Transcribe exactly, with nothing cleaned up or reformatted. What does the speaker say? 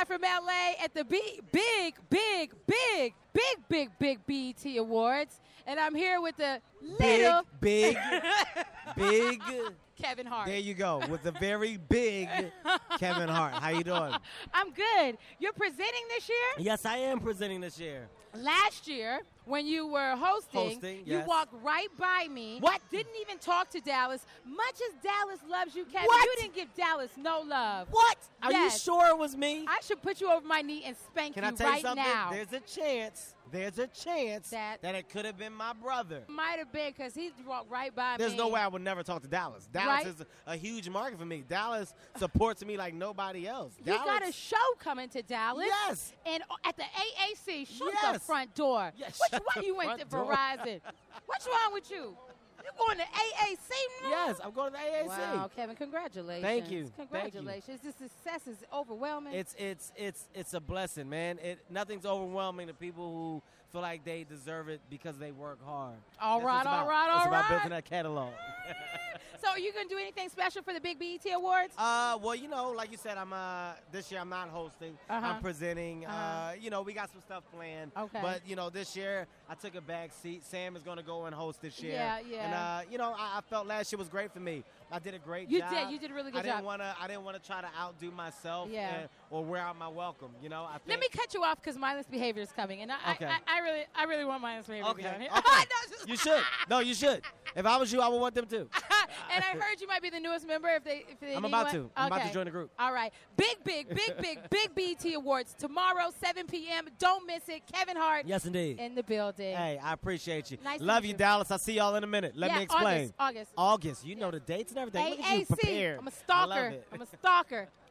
live from L A at the B- big, big, big, big, big, big B E T Awards. And I'm here with the little... Big, big, big... Kevin Hart. There you go, with the very big Kevin Hart. How you doing? I'm good. You're presenting this year? Yes, I am presenting this year. Last year, when you were hosting, Hosting, you yes. walked right by me. What? Didn't even talk to Dallas. Much as Dallas loves you, Kevin, What? you didn't give Dallas no love. What? Are Yes. you sure it was me? I should put you over my knee and spank Can you I tell right you something? now. There's a chance. There's a chance That- that, it could have been my brother. Might have been because he walked right by There's me. no way I would never talk to Dallas. Dallas Right? is a, a huge market for me. Dallas supports me like nobody else. You Dallas, got a show coming to Dallas. Yes. And at the A A C, shut the Yes. front door. Yes, Which shut one the you went front to door. Verizon? What's wrong with you? You going to A A C now? Yes, I'm going to the A A C. Wow, Kevin, congratulations. Thank you. Thank you. Congratulations. This success is overwhelming. It's it's it's it's a blessing, man. It nothing's overwhelming to people who feel like they deserve it because they work hard. All That's right, what it's all about. right, all It's about right. building that catalog. So are you going to do anything special for the Big B E T Awards? Uh, well, you know, like you said, I'm uh this year I'm not hosting. Uh-huh. I'm presenting. Uh-huh. Uh, you know, we got some stuff planned. Okay. But you know, this year I took a back seat. Sam is going to go and host this year. Yeah, yeah. And uh, you know, I, I felt last year was great for me. I did a great You job. did. You did a really good I didn't job. Wanna, I didn't want to try to outdo myself Yeah. and, or wear out my welcome. You know, I think. Let me cut you off because mindless behavior is coming, and I, Okay. I, I, I really, I really want mindless behavior to be Okay. on here. okay. No, just- You should. No, you should. If I was you, I would want them to. And I heard you might be the newest member. If they, if they I'm need about one. to. I'm about Okay. to join the group. All right, big, big, big, big, big B E T Awards tomorrow, seven p.m. Don't miss it. Kevin Hart Yes, indeed. in the building. Hey, I appreciate you. Nice to Love meet you, you. Dallas. I'll see y'all in a minute. Let Yeah, me explain. August, August. August. You know the dates and everything. Look at you A A C. prepared. I'm a I love stalker. it. I'm a stalker.